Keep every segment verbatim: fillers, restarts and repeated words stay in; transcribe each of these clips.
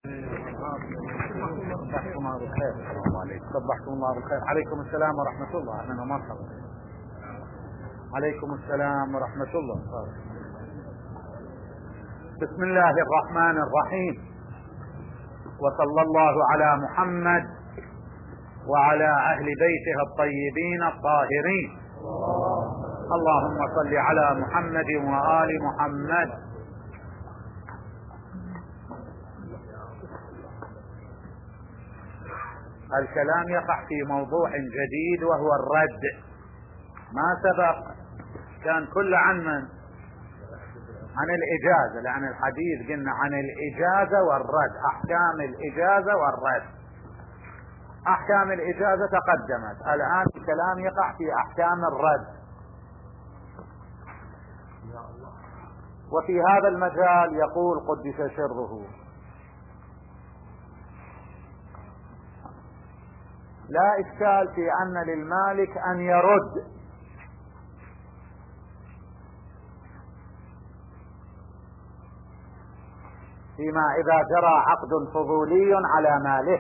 صبحكم الله بالخير. السلام عليكم. صبحكم الله بالخير. عليكم السلام ورحمة الله. أهلا ومرحبا. عليكم السلام ورحمة الله. بسم الله الرحمن الرحيم، وصلى الله على محمد وعلى أهل بيته الطيبين الطاهرين. اللهم صل على محمد وآل محمد. الكلام يقع في موضوع جديد وهو الرد. ما سبق كان كل عن من عن الإجازة، لأن الحديث قلنا عن الإجازة والرد، أحكام الإجازة والرد. أحكام الإجازة تقدمت، الآن الكلام يقع في أحكام الرد. وفي هذا المجال يقول قدس سره: لا إشكال في أن للمالك أن يرد فيما إذا جرى عقد فضولي على ماله،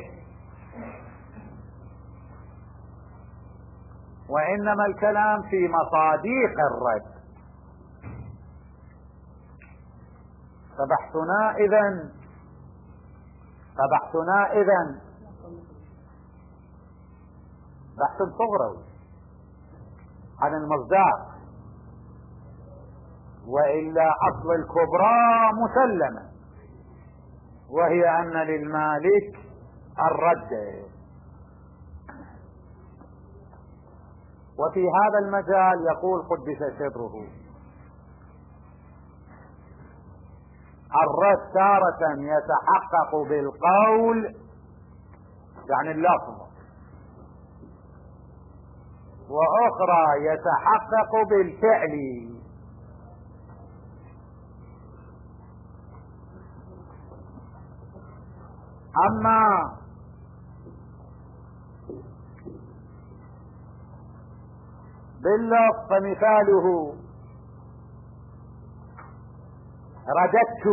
وإنما الكلام في مصاديق الرد. فبحثنا إذن فبحثنا إذن بحث صغروي عن المصداق، وإلا أصل الكبرى مسلمة، وهي أن للمالك الرد. وفي هذا المجال يقول قدس سره: الرد تارة يتحقق بالقول، يعني اللفظ، وأخرى يتحقق بالفعل. أما باللفظ فمثاله رددت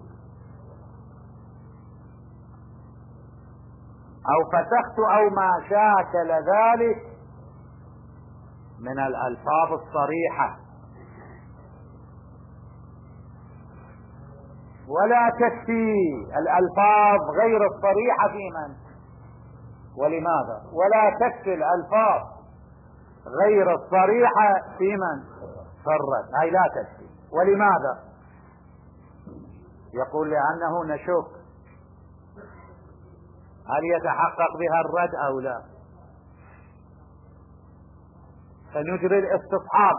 أو فسخت أو ما شاكل ذلك من الألفاظ الصريحة، ولا تكفي الألفاظ غير الصريحة في من؟ ولماذا؟ ولا تكفي الألفاظ غير الصريحة في من؟ في الرد، هاي لا تكفي. ولماذا؟ يقول لأنه نشك هل يتحقق بها الرد أو لا، فنجري الاستصحاب،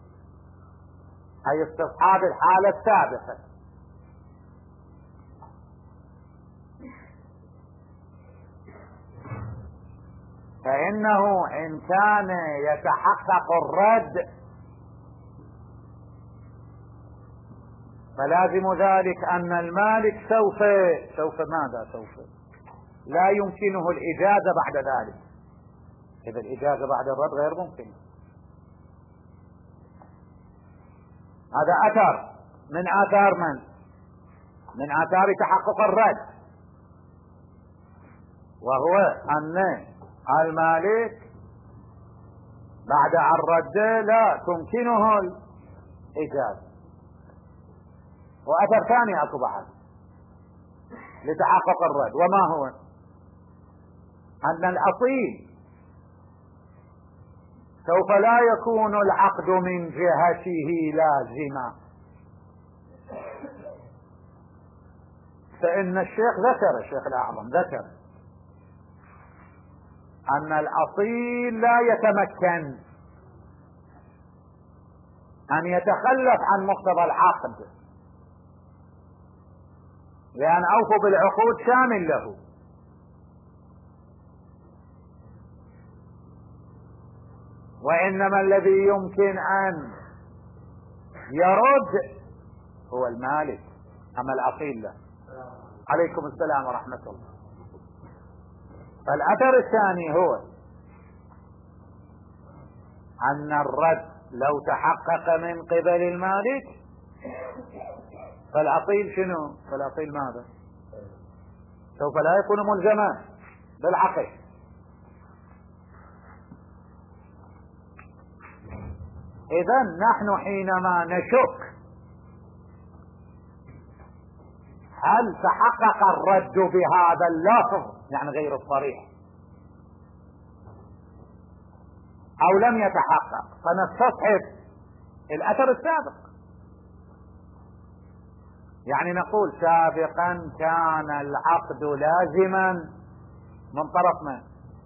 أي استصحاب الحالة السابقة. فإنه إن كان يتحقق الرد فلازم ذلك أن المالك سوف سوف ماذا سوف لا يمكنه الإجازة بعد ذلك. إذا الإجازة بعد الرد غير ممكن. هذا أثر من آثار من؟ من آثار تحقق الرد، وهو أن المالك بعد الرد لا تمكنه الإجازة. وأثر ثاني أكو بعد لتحقق الرد، وما هو؟ أن الأصيل سوف لا يكون العقد من جهته لازما. فإن الشيخ ذكر الشيخ الأعظم ذكر أن الأصيل لا يتمكن أن يتخلف عن مقتضى العقد، لأن أوفوا بالعقود شامل له. وإنما الذي يمكن أن يرد هو المالك، أما الأصيل له. عليكم السلام ورحمة الله. فالأثر الثاني هو أن الرد لو تحقق من قبل المالك فالأصيل شنو؟ فالأصيل ماذا؟ سوف لا يكون ملزما بالعقد. إذا نحن حينما نشك هل تحقق الرد بهذا اللفظ يعني غير الصريح أو لم يتحقق، فنستصحب الأثر السابق. يعني نقول سابقا كان العقد لازما من طرف من؟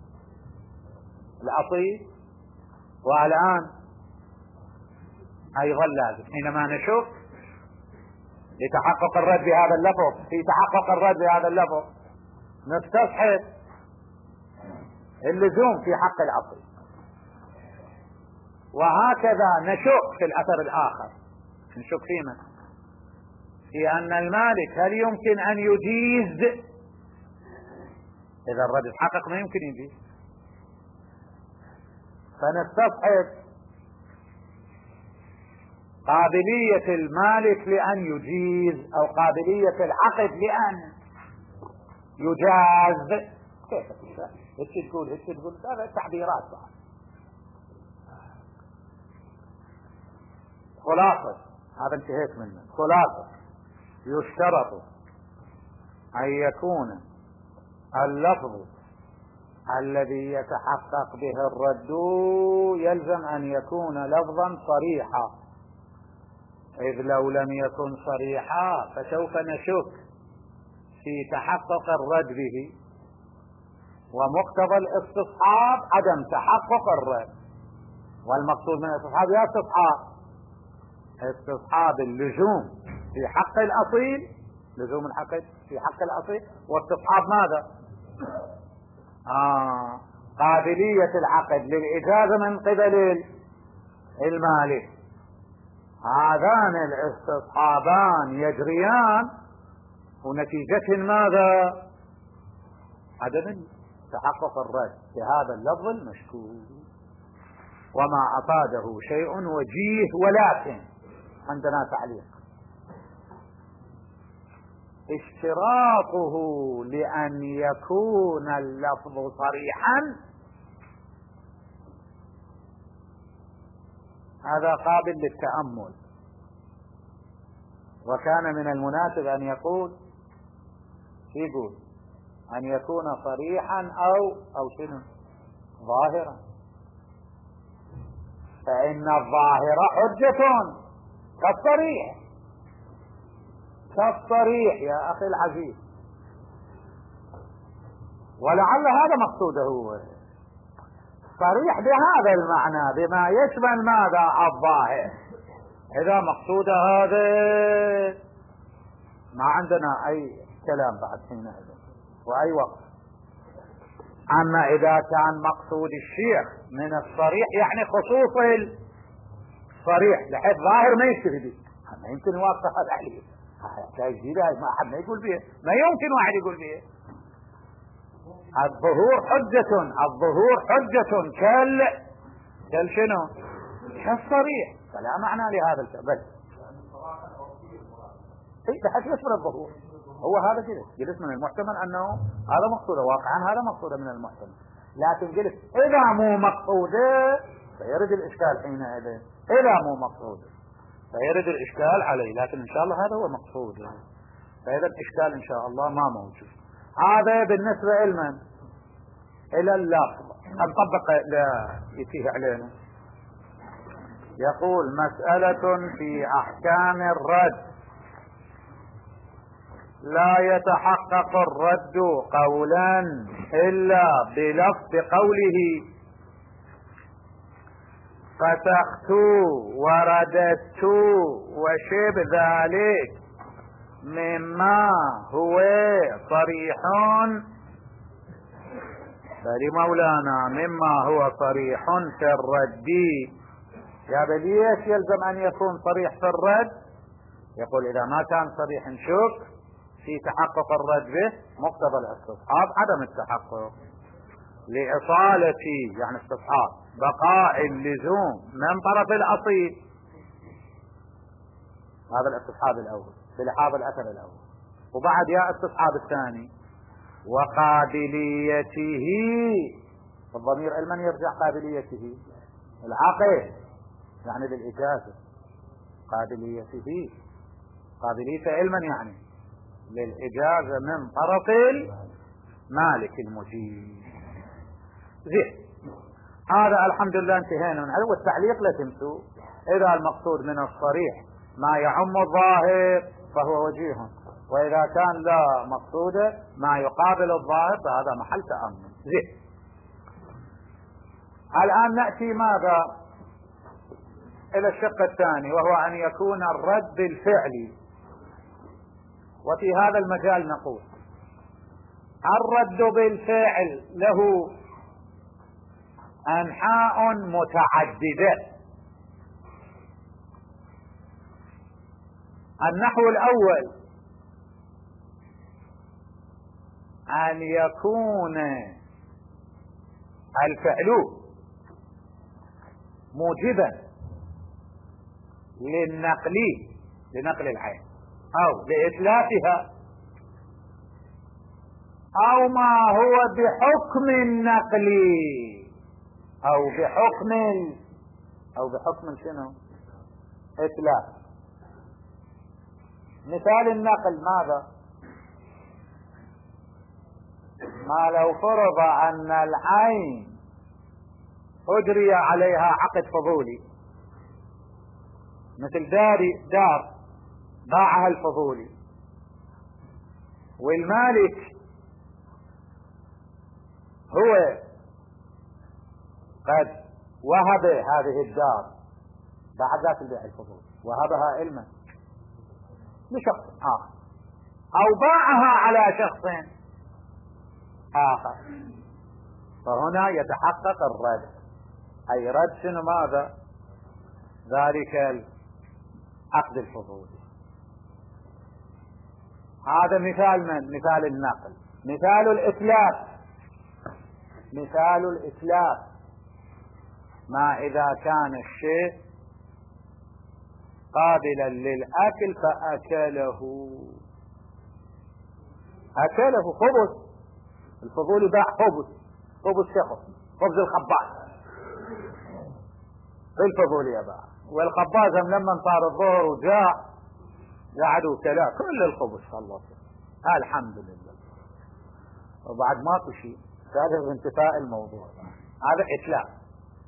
الأصيل، والآن أيضا لازم. حينما نشوف لتحقق الرد بهذا اللفظ، في تحقق الرد بهذا اللفظ نستصحب اللزوم في حق الأصيل. وهكذا نشك في الأثر الآخر، نشك فيما في أن المالك هل يمكن أن يجيز؟ إذا الرد يتحقق ما يمكن يجيز، فنستصحب قابلية المالك لأن يجيز أو قابلية العقد لأن يجاز. كيف هيك تقول هيك تقول هذا التعبيرات بعد. خلاصة هذا انتهيت منه. خلاصة يشترط أن يكون اللفظ الذي يتحقق به الرد يلزم أن يكون لفظا صريحا، إذ لو لم يكن صريحا فسوف نشك في تحقق الرد به، ومقتضى الاستصحاب عدم تحقق الرد. والمقصود من الاستصحاب يا استصحاب استصحاب اللزوم في حق الأصيل، لزوم الحق في حق الأصيل، واستصحاب ماذا؟ آه قابلية العقد للإجازة من قبل المالك. هذان الاستصحابان يجريان ونتيجة ماذا؟ عدم تحقق الرد بهذا اللفظ المشكوك. وما أفاده شيء وجيه، ولكن عندنا تعليق: اشتراطه لأن يكون اللفظ صريحا هذا قابل للتأمل، وكان من المناسب أن يقول يقول أن يكون صريحا أو أو شنو ظاهرا، فإن الظاهر حجة كالصريح كالصريح يا أخي العزيز. ولعل هذا مقصوده هو صريح بهذا المعنى بما يشمل ماذا؟ الظاهر. إذا مقصود هذا ما عندنا أي كلام بعد حينئذ وأي وقت. أما إذا كان مقصود الشيخ من الصريح يعني خصوص الصريح بحيث ظاهر ما يشتري به، ما يمكن يوافق هذا عليه، هاي جديدة ما أحد ما يقول بيه، ما يمكن واحد يقول بيه. الظهور حجة، الظهور حجة كال كال شنو؟ كالصريح، فلا معنى لهذا الكلام. بل اي بحيث يشمل الظهور، هو هذا جلس جلس من المحتمل انه هذا مقصوده، واقعا هذا مقصوده من المحتمل، لكن جلس اذا مو مقصوده فيرد الاشكال حينئذ، اذا مو مقصوده فيرد الاشكال عليه، لكن ان شاء الله هذا هو مقصود، فاذا الاشكال ان شاء الله ما موجود. هذا بالنسبة لمن؟ الى اللفظ. نطبق لا يتيه علينا. يقول: مسألة في احكام الرد: لا يتحقق الرد قولا الا بلفظ قوله فتحت ورددت وشبه ذلك مما هو صريح. فلمولانا مما هو صريح في الرد، يا بليش يلزم ان يكون صريح في الرد؟ يقول اذا ما كان صريح نشك في تحقق الرد به، مقتضى الاستصحاب عدم التحقق لإصالة يعني استصحاب بقاء اللزوم من طرف الاصيل. هذا الاستصحاب الاول بلحاظ الاثر الاول. وبعد يا استصحاب الثاني وقابليته. الضمير لمن يرجع قابليته؟ العقل، يعني للإجازة. قابليته، قابليته علما يعني للإجازة من طرف المالك المجيب. زين، هذا الحمد لله انتهينا من هذا. والتعليق لا تنسوا، إذا المقصود من الصريح ما يعم الظاهر فهو وجيه، وإذا كان لا مقصود ما يقابل الظاهر فهذا محل تأمل. زين، الآن نأتي ماذا إلى الشق الثاني، وهو أن يكون الرد بالفعل. وفي هذا المجال نقول الرد بالفعل له أنحاء متعددة. النحو الأول أن يكون الفعل موجبا للنقل، لنقل العين أو لإتلافها، أو ما هو بحكم النقل، أو بحكم أو بحكم شنو؟ إتلاف. مثال النقل ماذا؟ ما لو فرض أن العين أجري عليها عقد فضولي، مثل دار دار باعها الفضولي، والمالك هو قد وهب هذه الدار بعد ذات البيع الفضولي، وهبها علما لشخص آخر، أو باعها على شخص آخر، فهنا يتحقق الرد. أي رد شنو ماذا؟ ذلك العقد الفضولي. هذا مثال من مثال النقل. مثال الإتلاف، مثال الإتلاف ما إذا كان الشيء قابلا للأكل فأكله، أكله خبز، الفضولي باع خبز، خبز شخص، خبز الخباز الفضولي باع، والخباز لما صار الظهر وجاء قعدوا كلا كل الخبز خلص الحمد لله، وبعد ماكو شيء، هذا انتفاء الموضوع، هذا إتلاف.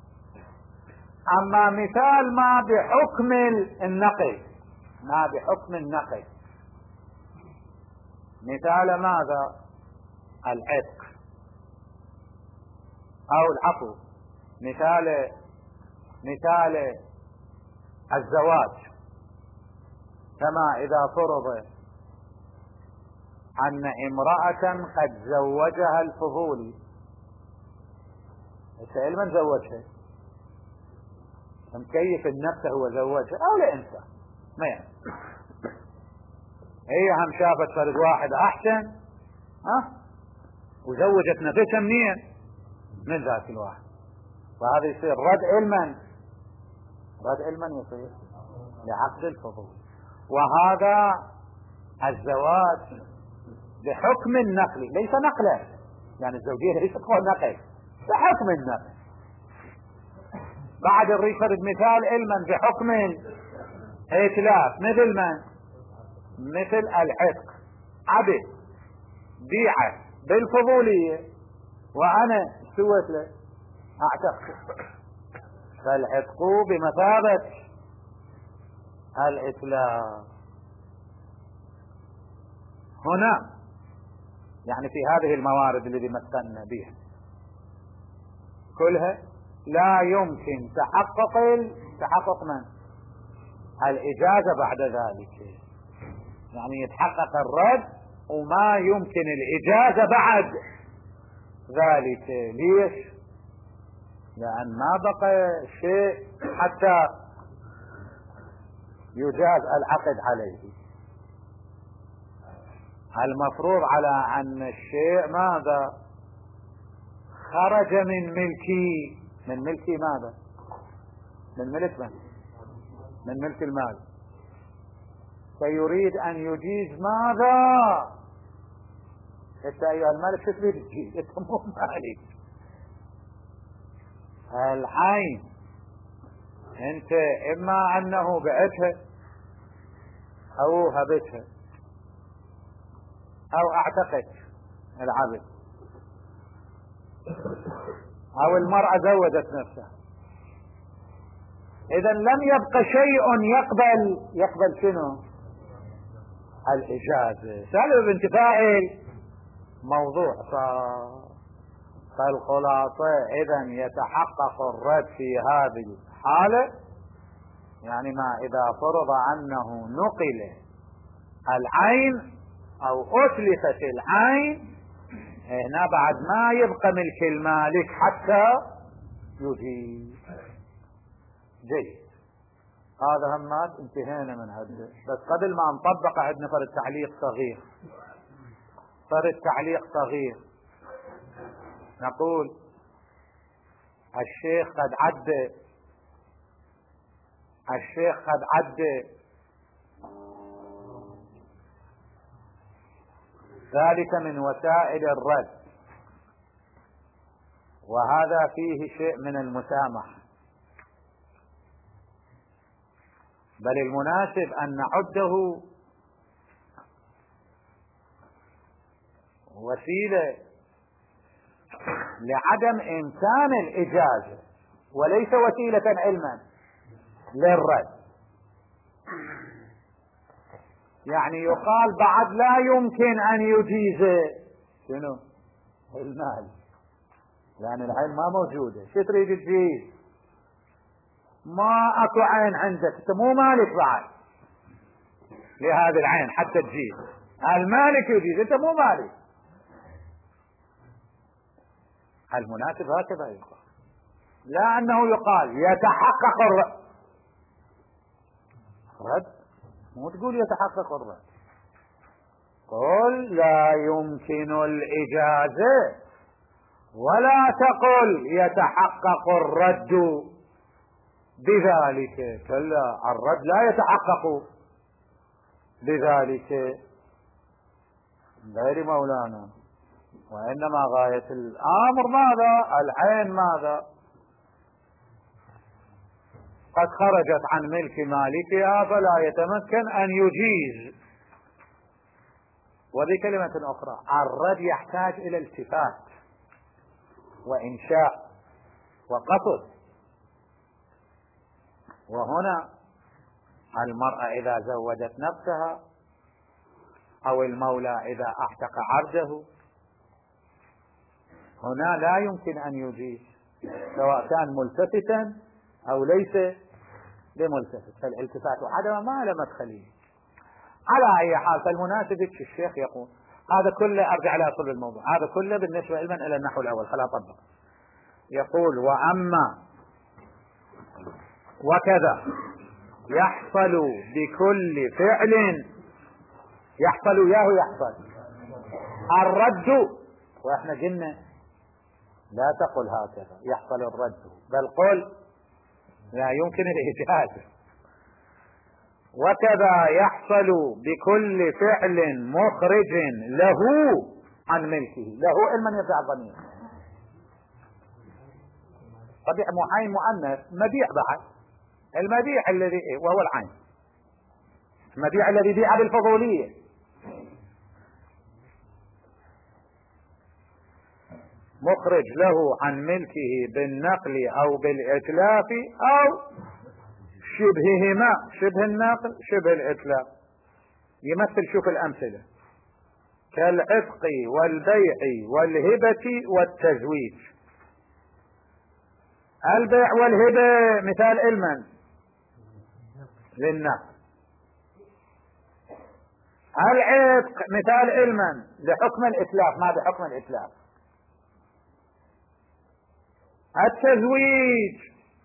أما مثال ما بحكم النقل، ما بحكم النقل، مثال ماذا؟ العتق أو العفو، مثال مثال الزواج، كما إذا فرض أن امرأة قد زوجها الفضولي، السائل من زوجها؟ مكيف النفس هو زوجها أو لا إنسان ما يعني. هي هم شافت فرد واحد أحسن ها وزوجت نفسها منين؟ من ذاك الواحد، فهذا يصير رد علما، رد علما يصير لعقد الفضول. وهذا الزواج بحكم النقل ليس نقلا، يعني الزوجية ليست هو نقل، بحكم النقل. بعد الريفر مثال علما بحكم الإتلاف، مثل من؟ مثل العتق، عبد بيعه بالفضولية وأنا سويت له أعتق، فالعتق بمثابة الإتلاف. هنا يعني في هذه الموارد التي مثلنا بها كلها لا يمكن تحقق تحقق من؟ الإجازة بعد ذلك، يعني يتحقق الرد وما يمكن الإجازة بعد ذلك. ليش؟ لأن ما بقى شيء حتى يجاز العقد عليه. المفروض على أن الشيء ماذا؟ خرج من ملكي، من ملكي ماذا؟ من ملك من؟ من ملك المال، فيريد أن يجيز ماذا؟ انت ايها الملك شو تريد تجيب؟ انت مو مالك. العين انت اما انه بعتها او هبتها او اعتقت العبد او المرأة زوجت نفسها. اذا لم يبقى شيء يقبل يقبل شنو؟ الاجازة. سبب انتفاء موضوع. فالخلاصة اذا يتحقق الرد في هذه الحالة، يعني ما اذا فرض انه نقل العين او اتلفت العين، هنا بعد ما يبقى ملك المالك حتى يجيب. جيد، هذا همات انتهينا من هذا. بس قبل ما نطبق عندنا فرد تعليق صغير فرد تعليق صغير نقول الشيخ قد عد الشيخ قد عد ذلك من وسائل الرد، وهذا فيه شيء من المسامحة، بل المناسب أن نعده وسيلة لعدم إمكان الإجازة وليس وسيلة علما للرد. يعني يقال بعد لا يمكن أن يجيز شنو؟ المال، لأن العين ما موجودة. شو تريد تجيز؟ ما اكو عين عندك، انت مو مالك بعد لهذه العين حتى تجيز. المالك يجيز، انت مو مالك. المناسب هكذا يقال، لا انه يقال يتحقق الرد. رد مو تقول يتحقق الرد، قل لا يمكن الإجازة، ولا تقل يتحقق الرد بذلك. كلا، الرد لا يتحقق بذلك غير مولانا، وإنما غاية الأمر ماذا؟ العين ماذا؟ قد خرجت عن ملك مالكها فلا يتمكن أن يجيز. وبكلمة أخرى الرد يحتاج إلى التفات وإنشاء وقصد. وهنا المرأة إذا زوجت نفسها أو المولى إذا أعتق عبده، هنا لا يمكن أن يجيز سواء كان ملتفتا أو ليس بملتفت، فالالتفات وعدم ما له مدخليه. على أي حال، فالمناسب الشيخ يقول هذا كله، أرجع إلى صلب الموضوع، هذا كله بالنسبة علما إلى النحو الأول. خلا أطبق. يقول وأما وكذا يحصل بكل فعل، يحصل ياه يحصل الرد. واحنا قلنا لا تقل هكذا يحصل الرد، بل قل لا يمكن الإجازة. وكذا يحصل بكل فعل مخرج له عن ملكه. له علما يرجع الضمير. طبيعي معين مؤنث، مبيع بعد. المبيع الذي وهو العين، المبيع الذي بيع بالفضولية. مخرج له عن ملكه بالنقل أو بالإتلاف أو شبههما، شبه النقل شبه الإتلاف. يمثل، شوف الأمثلة، كالعتق والبيع والهبة والتزويج. البيع والهبة مثال علما للنقل، العتق مثال علما لحكم الإتلاف ما بحكم الإتلاف، التزويج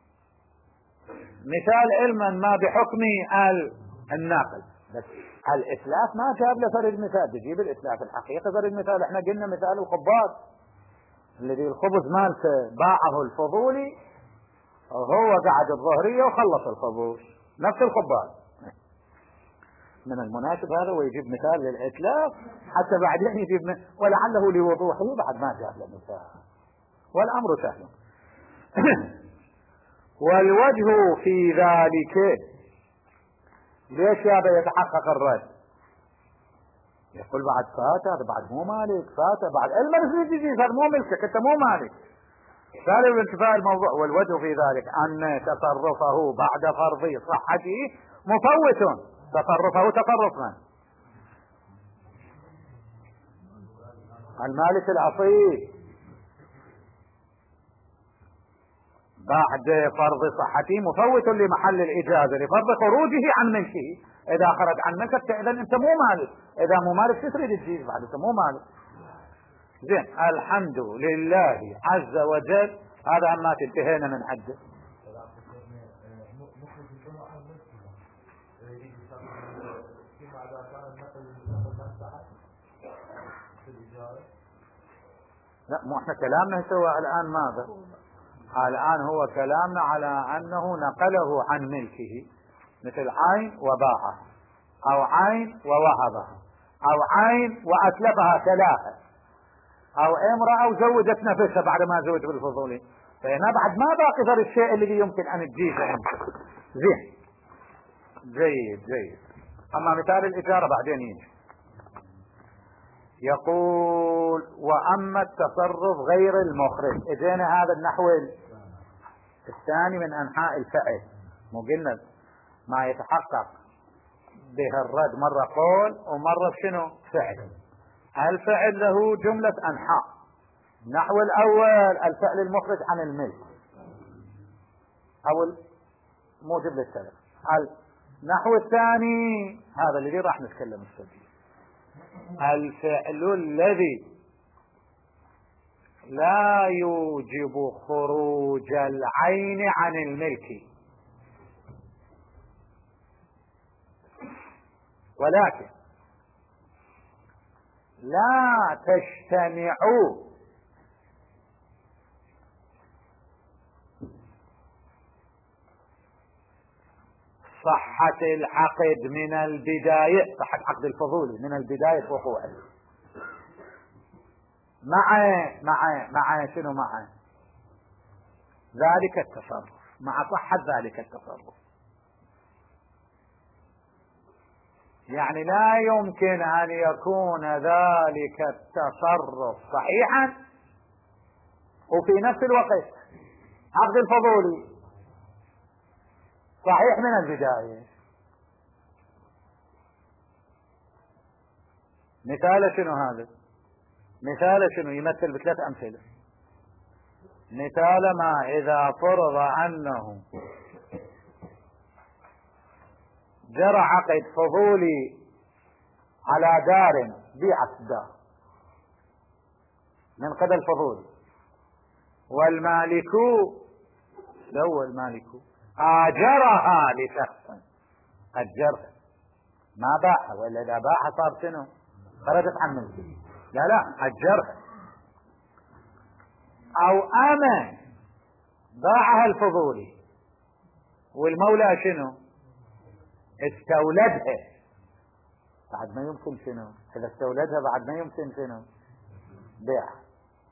مثال علما ما بحكم النقل. بس الإتلاف ما جاب له فرد مثال، تجيب الإتلاف الحقيقة فرد مثال. احنا قلنا مثال الخباز الذي الخبز مالته باعه الفضولي وهو قعد الظهرية وخلص الخبز، نفس الخباز. من المناسب هذا ويجيب مثال للإتلاف حتى بعدين يجيب من ولعله لوضوحه بعد ما جاب له مثال والأمر سهل. والوجه في ذلك ليش يابا يتحقق الرد؟ يقول بعد فات هذا بعد مو مالك، فات بعد المرسل يجي هذا مو ملكك انت مو مالك. ثالث انتفاء الموضوع. والوجه في ذلك ان تصرفه بعد فرض صحته مفوت تصرفه تصرف من؟ المالك الاصيل بعد فرض صحته مفوت لمحل الاجازه لفرض خروجه عن ملكه. اذا خرج عن ملكك اذا انت مو مالك، اذا مو مالك شو تريد تجيب بعد انت مو مالك. زين الحمد لله عز وجل. هذا ما انتهينا من حده. لا مو احنا كلامنا سوى الان ماذا؟ الان هو كلامنا على انه نقله عن ملكه مثل عين وباعها او عين ووهبها او عين واتلفها ثلاثه او امرأة وزوجت نفسها بعد ما زوج بالفضولي. فهنا بعد ما باقي غير الشيء الذي يمكن ان تجيبه انت. زين جيد جيد. اما مثال الاجارة بعدين يجي يقول واما التصرف غير المخرج. اجينا هذا النحو الثاني من انحاء الفعل. مو قلنا ما يتحقق به الرد مرة قول ومرة شنو فعل. الفعل له جملة انحاء. النحو الاول الفعل المخرج عن الملك او الموجب للسلف. النحو الثاني هذا الذي راح نتكلم فيه الفعل الذي لا يوجب خروج العين عن الملك ولكن لا تجتمع صحة العقد من البداية، صحة عقد الفضولي من البداية وقوعه مع مع مع شنو مع ذلك التصرف، مع صحة ذلك التصرف. يعني لا يمكن ان يكون ذلك التصرف صحيحا وفي نفس الوقت عقد الفضولي صحيح من البداية. مثال شنو هذا؟ مثال شنو يمثل بثلاث امثلة. مثال ما اذا فرض انه جرى عقد فضولي على دار بيعت الدار من قبل فضولي والمالك لو المالك اجرها لشخص اجرها ما باعها، ولا اذا باعها صار شنو خرجت عن ملكه. لا لا اجرها. او امن باعها الفضولي والمولى شنو استولدها بعد ما يمكن شنو اذا استولدها بعد ما يمكن شنو بيعها.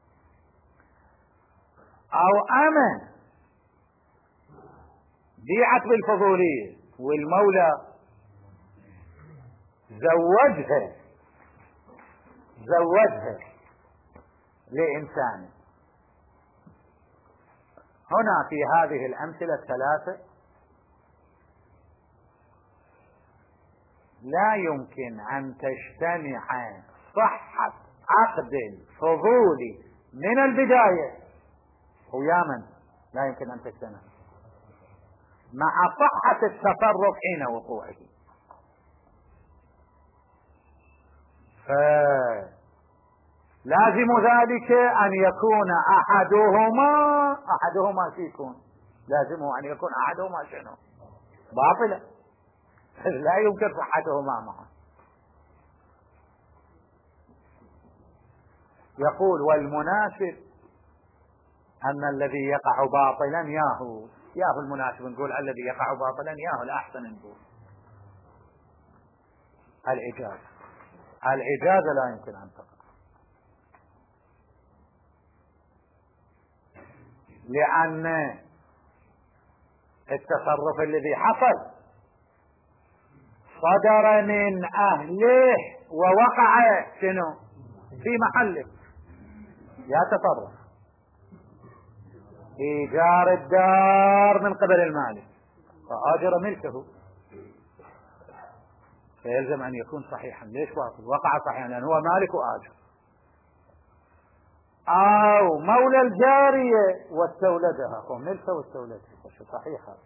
او امن بيعت بالفضولية والمولى زوجها زوجها لإنسان. هنا في هذه الأمثلة الثلاثة لا يمكن أن تجتمع صحة عقد الفضولي من البداية ويا من لا يمكن أن تجتمع مع صحة التصرف حين وقوعه. فلازم ذلك أن يكون أحدهما أحدهما فيكون لازمه أن يكون أحدهما شنو باطلا لا يمكن صحتهما معا. يقول والمناسب أن الذي يقع باطلا ياهو ياهو المناسب نقول الذي يقع باطلا ياهو الأحسن نقول الإجازة. الإجازة لا يمكن أن تقع، لأن التصرف الذي حصل صدر من أهله ووقع شنو في محله. يا تصرف إيجار الدار من قبل المالك فآجر ملكه، فيلزم أن يكون صحيحا. ليش باطل؟ وقع صحيحا لأنه هو مالك وآجر. أو مولى الجارية واستولدها، هو ملكه واستولدها، صحيح هذا.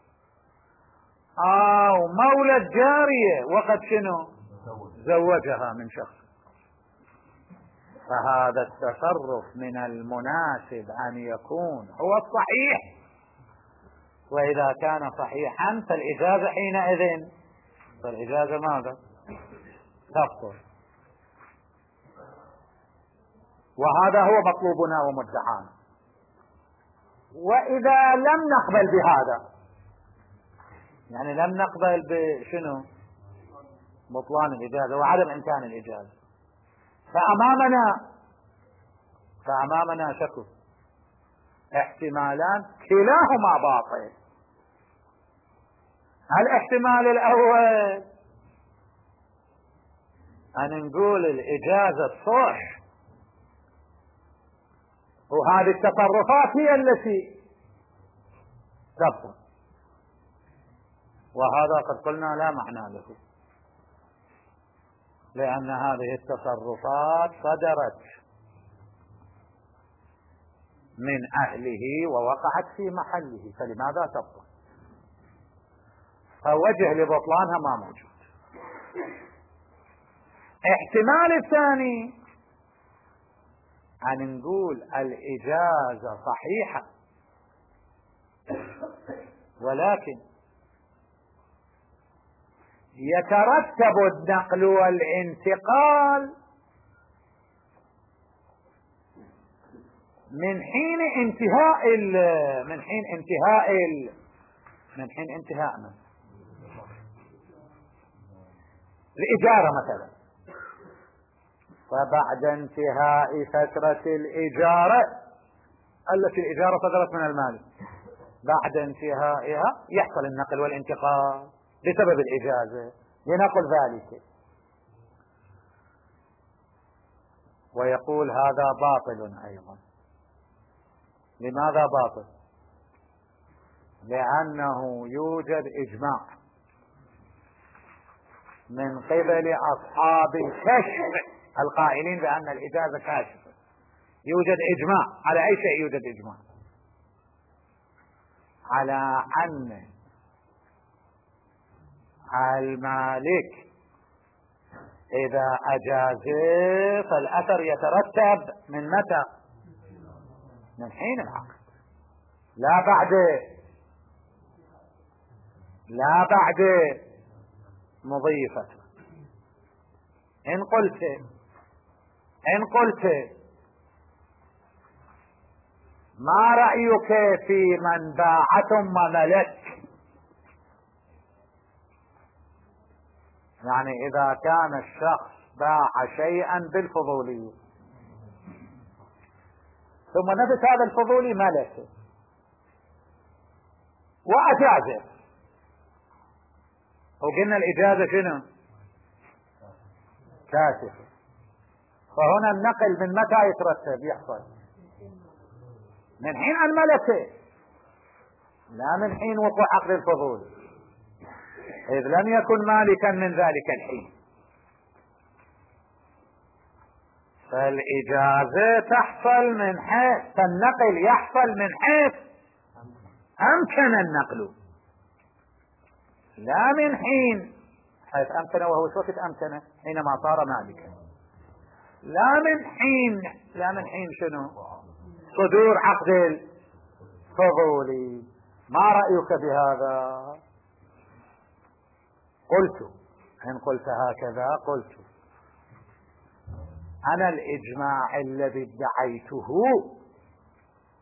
أو مولى الجارية وقد شنو زوجها من شخص، فهذا التصرف من المناسب أن يكون هو الصحيح، وإذا كان صحيحا فالإجازة حينئذ فالإجازة ماذا؟ تبطل. وهذا هو مطلوبنا ومدعانا. وإذا لم نقبل بهذا، يعني لم نقبل بشنو بطلان الإجازة وعدم إمكان الإجازة، فأمامنا فأمامنا شك احتمالان كلاهما باطل. الاحتمال الأول أن نقول الإجازة صح وهذه التصرفات هي التي تبطل، وهذا قد قلنا لا معنى له، لأن هذه التصرفات صدرت من أهله ووقعت في محله، فلماذا تبطل؟ فوجه لبطلانها ما موجود. احتمال الثاني أن نقول الإجازة صحيحة، ولكن يترتب النقل والانتقال من حين انتهاء ال من حين انتهاء ال من حين انتهاء من الإجارة مثلا، فبعد انتهاء فترة الإجارة التي الإجارة صدرت من المال، بعد انتهائها يحصل النقل والانتقال بسبب الإجازة لنقل ذلك. ويقول هذا باطل أيضا. لماذا باطل؟ لأنه يوجد إجماع من قبل أصحاب الكشف القائلين بأن الإجازة كاشفة. يوجد إجماع على أي شيء؟ يوجد إجماع على أن المالك إذا أجاز فالأثر يترتب من متى؟ من حين العقد، لا بعد لا بعد مضي فترة. إن قلت إن قلت ما رأيك في من باع ثم ملك؟ يعني إذا كان الشخص باع شيئا بالفضولية ثم نفس هذا الفضولي ملكه وأجازه، وقلنا الإجازة شنو؟ كاشفة. فهنا النقل من متى يترتب؟ يحصل من حين أن ملكه، لا من حين وقوع عقد الفضول، إذ لم يكن مالكا من ذلك الحين. فالإجازة تحصل من حيث، فالنقل يحصل من حيث أمكن النقل، لا من حين حيث أمكن وهو وقت أمكن حينما صار مالكا، لا من حين لا من حين شنو؟ صدور عقد الفضولي. ما رأيك بهذا؟ قلت إن قلت هكذا قلت أنا الإجماع الذي ادعيته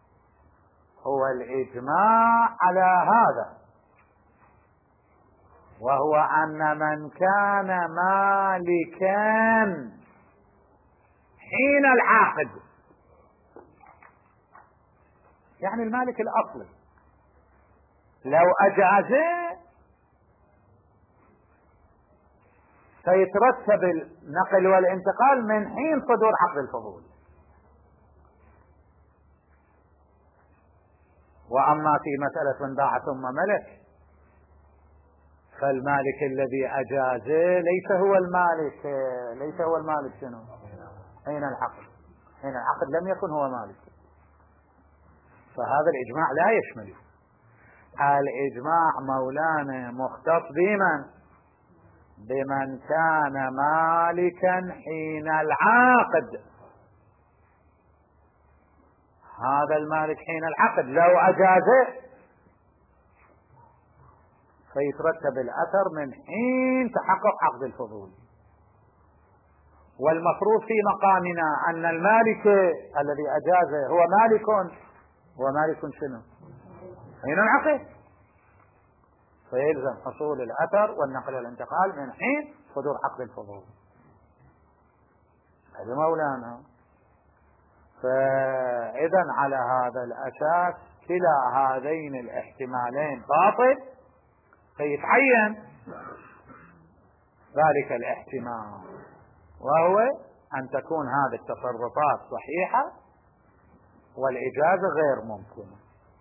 هو الإجماع على هذا، وهو أن من كان مالكا حين العقد، يعني المالك الأصلي، لو أجازه فيترتب النقل والانتقال من حين صدور عقد الفضول. وأما في مسألة من باع ثم ملك، فالمالك الذي أجازه ليس هو المالك، ليس هو المالك شنو؟ حين العقد، حين العقد لم يكن هو مالك. فهذا الإجماع لا يشمل. الإجماع مولانا مختص بمن؟ بمن كان مالكا حين العقد. هذا المالك حين العقد لو أجازه فيترتب الأثر من حين تحقق عقد الفضول. والمفروض في مقامنا أن المالك الذي أجازه هو مالك، هو مالك شنو؟ حين العقد، فيلزم حصول الأثر والنقل والانتقال من حين صدور عقد الفضول. هذا مولانا. فإذا على هذا الأساس كلا هذين الاحتمالين باطل، فيتعين ذلك الاحتمال، وهو أن تكون هذه التصرفات صحيحة والإجازة غير ممكنة.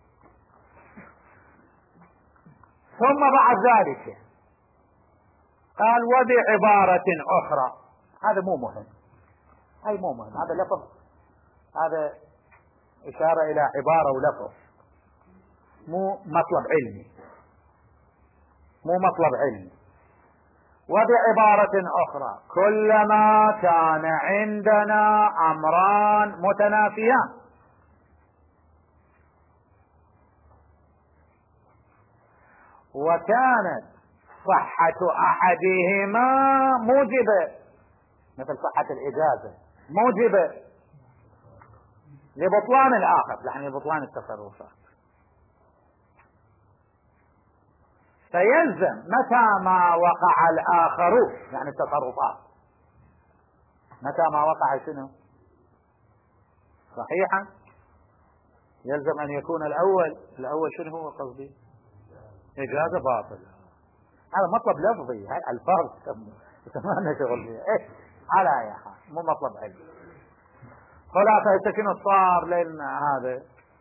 ثم بعد ذلك قال وبعبارة أخرى. هذا مو مهم، أي مو مهم، هذا لفظ، هذا إشارة إلى عبارة ولفظ، مو مطلب علمي، مو مطلب علمي. وبعبارة أخرى كلما كان عندنا أمران متنافيان وكانت صحة أحدهما موجبة، مثل صحة الإجازة موجبة لبطلان الآخر، يعني بطلان التصرفات، فيلزم متى ما وقع الآخرون، يعني التصرفات متى ما وقع شنو صحيحا، يلزم أن يكون الأول الأول شنو هو قصدي؟ إجازة باطلة. هذا مطلب لفظي، هاي ألفاظ ما لنا شغل فيها، إيه على أي حال مو مطلب علمي. خلاصة شنو صار؟ لأن هذا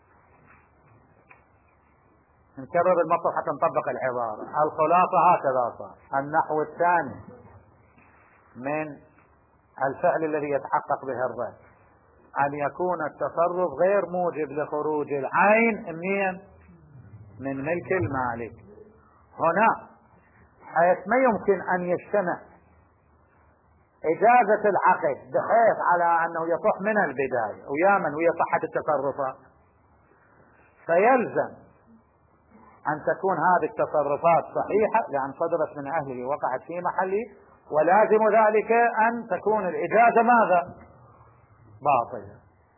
نكرر المطلب حتى نطبق العبارة. الخلاصة هكذا صار. النحو الثاني من الفعل الذي يتحقق به الرد أن يكون التصرف غير موجب لخروج العين منين؟ من ملك المالك. هنا حيث ما يمكن أن يجتمع إجازة العقد بحيث على أنه يصح من البداية ويا من ويا صحة التصرفات، فيلزم أن تكون هذه التصرفات صحيحة لأن صدرت من أهله وقعت في محله، ولازم ذلك أن تكون الإجازة ماذا؟ باطلة.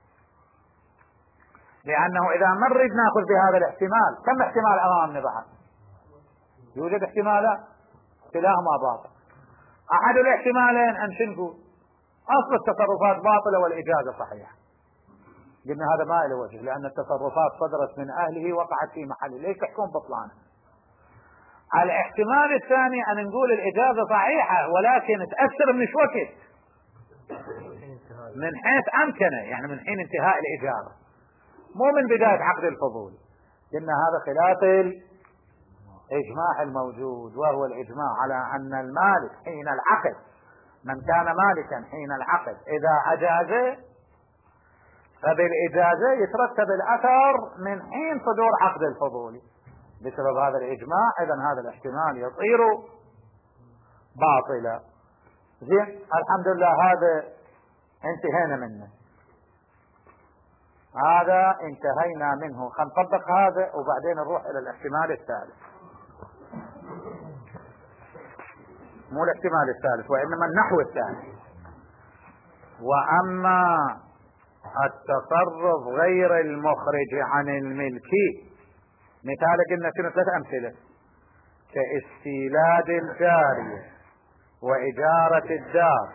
لأنه إذا ما نريد نأخذ بهذا الاحتمال، كم احتمال أمامنا بعد؟ يوجد احتمالات كلاهما باطل. أحد الاحتمالين أن شنو؟ أصل التصرفات باطلة والإجازة صحيحة. قلنا هذا ما له وجه، لأن التصرفات صدرت من أهله وقعت في محله، ليس تحكم بطلانه. الاحتمال الثاني أن نقول الإجازة صحيحة ولكن تأثر من شو وقت؟ من حيث أمكنه، يعني من حين انتهاء الإجازة، مو من بداية عقد الفضول. قلنا هذا خلاف الإجماع الموجود، وهو الإجماع على أن المالك حين العقد، من كان مالكا حين العقد إذا أجازه فبالإجازة يترتب الأثر من حين صدور عقد الفضول. بسبب هذا الإجماع إذن هذا الاحتمال يصير باطلا. زين، الحمد لله هذا انتهينا منه، هذا انتهينا منه. خلينا نطبق هذا وبعدين نروح إلى الاحتمال الثالث، مو الاحتمال الثالث وإنما النحو الثالث. وأما التصرف غير المخرج عن الملكي، مثال قلنا شنو؟ ثلاث أمثلة. كاستيلاد الجارية وإجارة الدار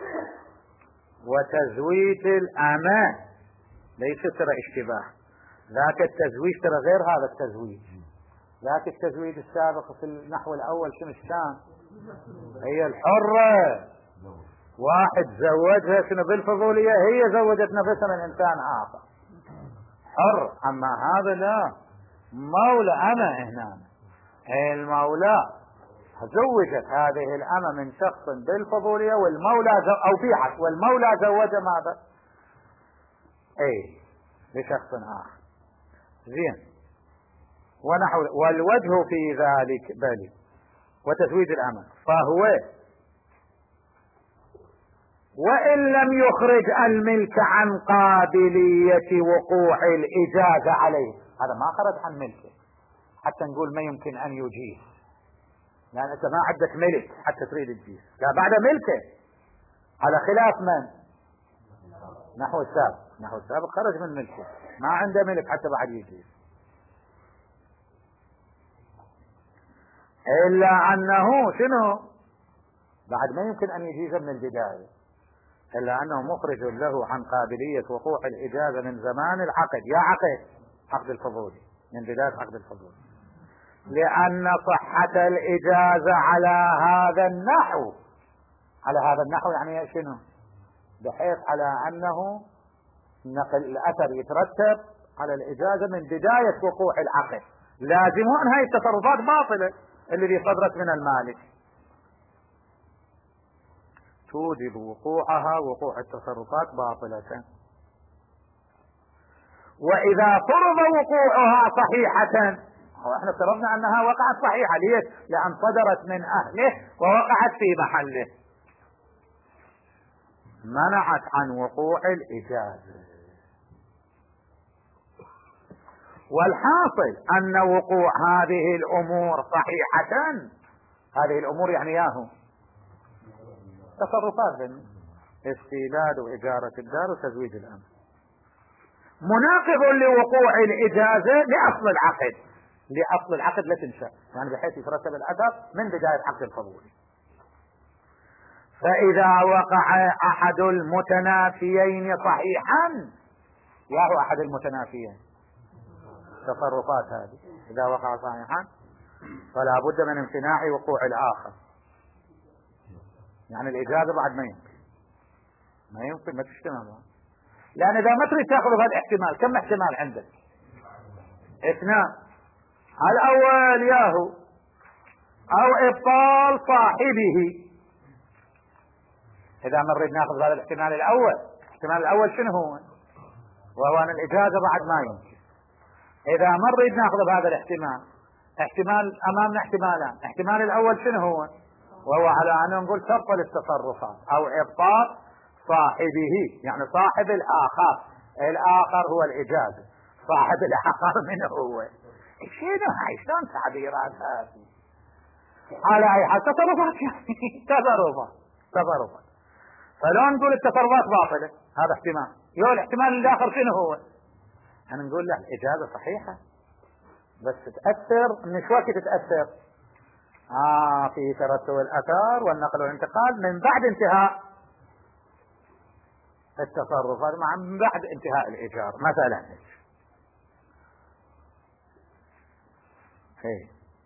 وتزويج الأمة، ليس ترى اشتباه. ذاك التزويج ترى غير هذا التزويج. ذاك التزويج السابق في النحو الأول شنو كان؟ هي الحرة، واحد زوجها شنو بالفضولية، هي زوجت نفسها من إنسان آخر حر. أما هذا لا، مولى أمة هنا، المولى زوجت هذه الأمة من شخص بالفضولية، والمولى زو... أو في حق والمولى زوج ماذا؟ أي لشخص آخر. زين. ونحو والوجه في ذلك بل وتزويج الأمة فهو وإن لم يخرج الملك عن قابلية وقوع الإجازة عليه. هذا ما خرج عن ملكه حتى نقول ما يمكن أن يجيز، لأن أنت ما عندك ملك حتى تريد تجيز، لا بعد ملكه، على خلاف من؟ نحو السابق. نحو السابق خرج من ملكه، ما عنده ملك حتى بعد يجيز، إلا أنه شنو بعد ما يمكن أن يجيز من البداية، إلا أنه مخرج له عن قابلية وقوع الإجازة من زمان العقد. يا عقد عقد الفضولي، من بداية عقد الفضولي، لأن صحة الإجازة على هذا النحو، على هذا النحو يعني شنو؟ بحيث على أنه نقل الأثر يترتب على الإجازة من بداية وقوع العقد، لازم أن هاي التصرفات باطلة الذي صدرت من المالك توجب وقوعها، وقوع التصرفات باطلة. وإذا فرض وقوعها صحيحة، واحنا افترضنا انها وقعت صحيحة، ليش؟ لأن صدرت من أهله ووقعت في محله، منعت عن وقوع الإجازة. والحاصل أن وقوع هذه الأمور صحيحة، هذه الأمور يعني ياهو تصرفات استيلاد وإجارة الدار وتزويج الأمر، مناقض لوقوع الإجازة لأصل العقد، لأصل العقد لا تنشأ، يعني بحيث يترتب الأثر من بداية عقد الفضول. فإذا وقع أحد المتنافيين صحيحا، ياهو أحد المتنافيين تصرفات هذه إذا وقع صحيحا فلا بد من امتناع وقوع الآخر، يعني الإجازة بعد ما يمكن ما يمكن ما تجتمع، لأن إذا ما تريد تأخذ هذا الاحتمال، كم احتمال عندك؟ اثنان. الأول ياهو أو إبطال صاحبه. إذا ما نريد نأخذ هذا الاحتمال الأول، الاحتمال الأول شنو هو؟ وهو أن الإجازة بعد ما يمكن. إذا ما نريد نأخذ بهذا الاحتمال، احتمال أمامنا احتمالان، احتمال الأول شنو هو؟ وهو على أن نقول تبطل التصرفات أو إبطال صاحبه، يعني صاحب الآخر، الآخر هو الإجازة، صاحب الآخر من هو؟ شنو هاي؟ شلون تعبيرات هذه؟ على أي حال تصرفات، يعني تصرفات تصرفات فلو نقول التصرفات باطلة هذا احتمال، يو الاحتمال الآخر شنو هو؟ أنا نقول لا، الإجازة صحيحة بس تأثر من شو وقت تتأثر؟ آه في ترتب الأثار والنقل والانتقال من بعد انتهاء التصرفات، مع من بعد انتهاء الإيجار مثلا. هي.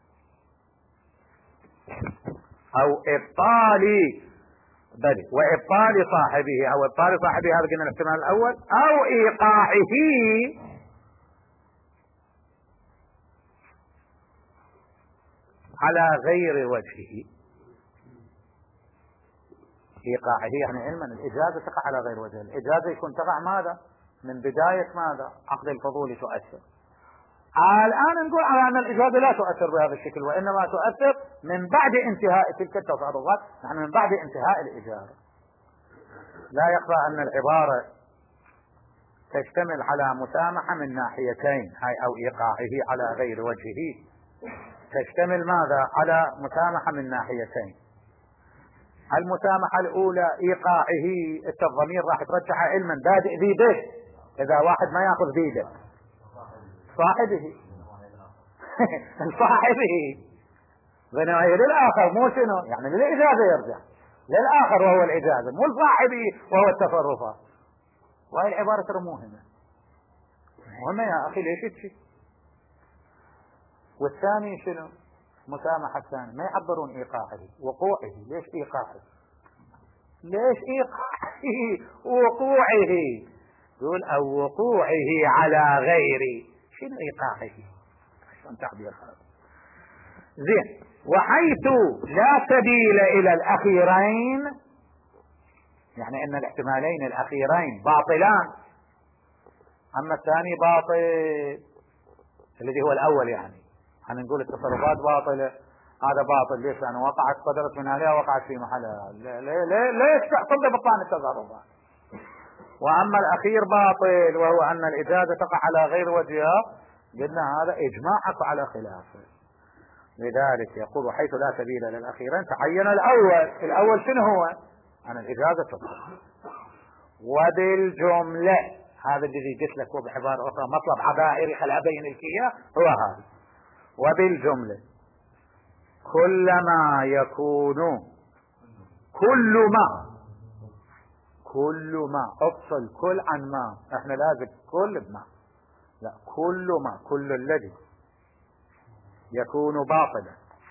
أو إبطال بل وإبطال صاحبه، أو إبطال صاحبه هذا قلنا الاحتمال الأول، أو إيقاعه على غير وجهه. إيقاعه يعني علما الإجازة تقع على غير وجهه، الإجازة يكون تقع ماذا؟ من بداية ماذا؟ عقد الفضول تؤثر. الآن نقول على أن الإجازة لا تؤثر بهذا الشكل، وإنما تؤثر من بعد انتهاء تلك التصرفات، يعني من بعد انتهاء الإجازة. لا يخفى أن العبارة تشتمل على مسامحة من ناحيتين، هاي أو إيقاعه على غير وجهه، تشتمل ماذا؟ على مسامحة من ناحيتين. المسامحة الأولى إيقاعه، التضمير راح ترجع علما بادئ ذي به، إذا واحد ما يأخذ بيده صاحبه صاحبه غنائي للآخر مو شنو يعني للإجازة يرجع للآخر وهو الإجازة مو لصاحبه وهو التصرفات. وهي العبارة ترى مهمة مهمة يا أخي ليش تشي. والثاني شنو مسامحة الثاني ما يعبرون إيقاعه وقوعه. ليش إيقاعه ليش إيقاعه وقوعه يقول أو وقوعه على غيري. شنو إيقاعه عشان تعبير هذا زين. وحيث لا سبيل إلى الأخيرين يعني أن الاحتمالين الأخيرين باطلان. أما الثاني باطل الذي هو الأول يعني أن نقول التصرفات باطلة هذا باطل. ليش؟ لأنه وقعت صدرت من عليها وقعت في محلها. ليش تحصل بطلان التصرفات. وأما الأخير باطل وهو أن الإجازة تقع على غير وجهها قلنا هذا إجماع على خلافه. لذلك يقول حيث لا سبيل للأخيرين تعين الأول. الأول شنو هو؟ أن الإجازة تقع. وبالجملة هذا الذي قلت لك وبعبارة أخرى مطلب عبائري خل أبين لك إياه هو هذا. وبالجملة كلما يكون كل ما كل ما افصل كل عن ما احنا لازم كل ما لا كل ما كل الذي يكون باطلا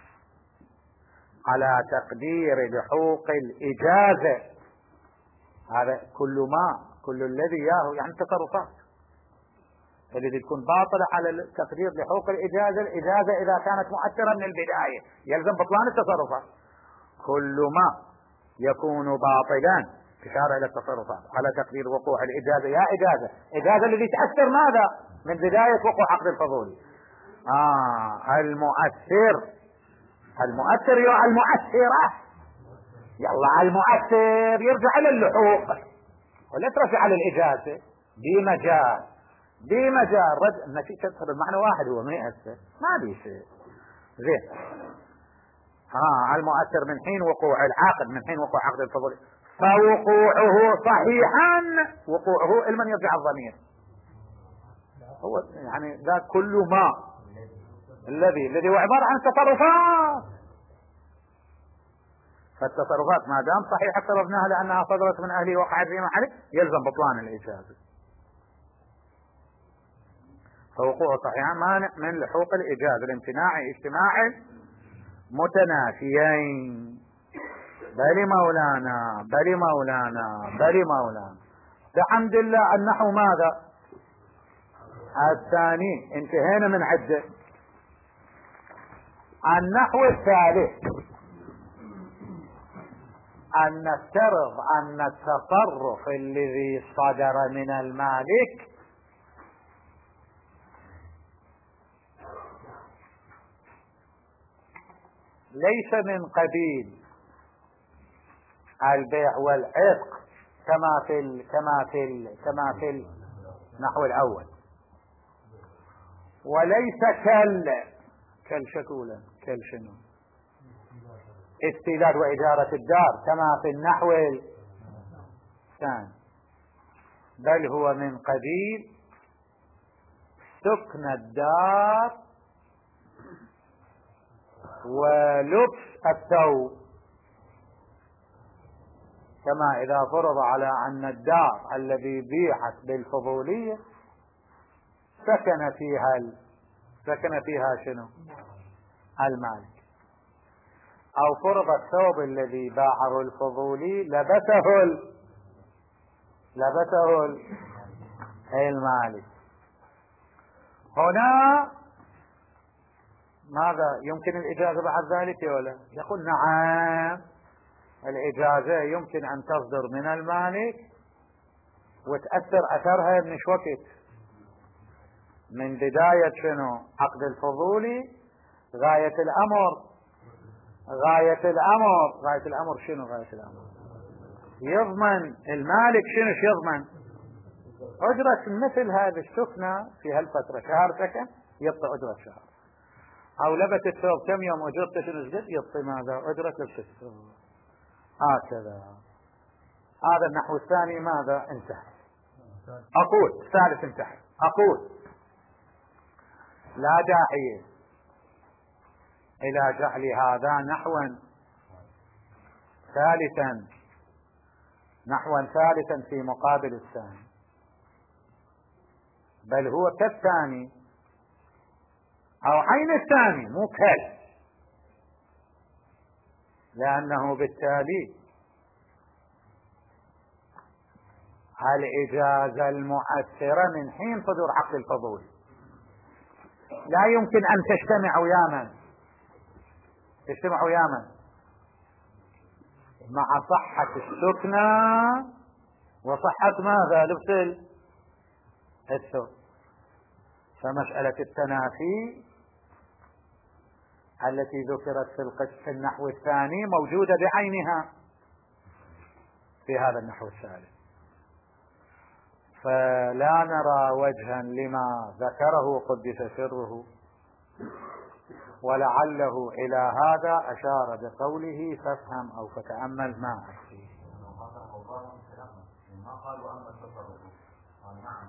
على تقدير لحوق الإجازة. هذا كل ما كل الذي ياهو يعني تصرفات الذي تكون باطلة على تقدير لحوق الإجازة. الإجازة إذا كانت مؤثرة من البداية يلزم بطلان التصرفات. كل ما يكون باطلا إشارة إلى التصرفات على تقدير وقوع الإجازة. يا إجازة إجازة الذي تأثر ماذا من بداية وقوع عقد الفضولي. آه المؤثر المؤثر يا المؤثرة يلا المؤثر يرجع إلى اللحوق ولا ترجع على الإجازة بمجال بمجال رد النتيجة تدخل المعنى واحد هو ما يأثر ما بي شيء زين. ها المؤثر من حين وقوع العقد من حين وقوع عقد الفضولي فوقوعه صحيحا وقوعه لمن يرجع الضمير هو يعني ذا كل ما الذي الذي هو عبارة عن تصرفات. فالتصرفات ما دام صحيحة افترضناها لأنها صدرت من أهله وقعت في محله يلزم بطلان الإجازة. فوقوع صحيحا مانع من لحوق الإجازة الامتناع اجتماع متنافيين. بل مولانا بل مولانا بل مولانا بحمد الله. النحو ماذا الثاني انتهينا من عدة. النحو الثالث أن نفترض أن التصرف الذي صدر من المالك ليس من قبيل البيع والعتق كما في ال كما في ال كما في النحو الأول وليس كال كالشكولة كالشنو استيلاد وإدارة الدار كما في النحو الثاني بل هو من قبيل سكن الدار ولبس الثوب. كما إذا فرض على أن الدار الذي بيعت بالفضولية سكن فيها ال... سكن فيها شنو المالك أو فرض الثوب الذي باعه الفضولي لبسه ال... لبسه ال... المالك. هنا ماذا يمكن الإجازة بعد ذلك ولا؟ يقول نعم الإجازة يمكن أن تصدر من المالك وتأثر أثرها من وقت من بداية شنو عقد الفضولي غاية الأمر غاية الأمر غاية الأمر شنو غاية الأمر يضمن المالك شنو يضمن أجرة مثل هذه السكنة في هالفترة شهر سكن يبطي أجرة شهر أو لبس الثوب كم يوم أجرته شنو يبطي ماذا أجرة لبس الثوب هكذا. هذا النحو الثاني ماذا انتهى. أقول الثالث انتهى. أقول لا داعي إلى جعل هذا نحوا ثالثا نحوا ثالثا في مقابل الثاني، بل هو كالثاني أو عين الثاني مو كال، لأنه بالتالي الإجازة المؤثرة من حين صدور عقد الفضول لا يمكن أن تجتمع ويا من تجتمع ويا من مع صحة السكنى وصحة ماذا لبس الثوب. فمسألة التنافي التي ذكرت في النحو الثاني موجودة بعينها في هذا النحو الثالث، فلا نرى وجها لما ذكره قدس سره، ولعله إلى هذا أشار بقوله فافهم أو فتأمل ما أحسيه. ما قالوا أما التصرف قال نعم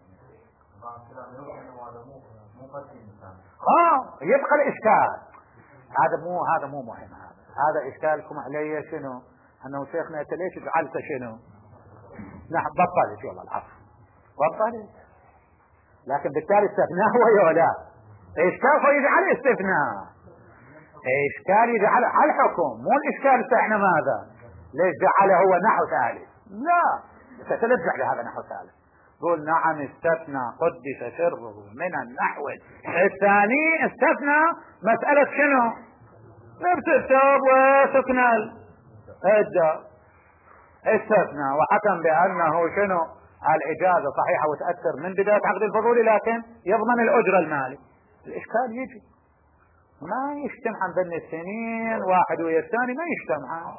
اه يبقى الإشكال هذا مو هذا مو مهم. هذا هذا إشكالكم علي شنو؟ أنه شيخنا أنت ليش جعلت شنو؟ نعم بطلت والله العفو بطلت، لكن بالتالي استثناء هو ولا إشكال هو يجعل استثناء، إشكال يجعل على الحكم، مو الإشكال احنا ماذا ليش جعله هو نحو ثالث. لا سترجع لهذا نحو ثالث، قول نعم استثنى قدس سره من النحو الثاني، استثنى مسألة شنو؟ لبس الثوب وسكن الدار، استثنى وحكم بأنه شنو؟ الإجازة صحيحة وتأثر من بداية عقد الفضول، لكن يضمن الأجرة المالي. الإشكال يجي ما يجتمع بين السنين واحد ويا الثاني ما يجتمع.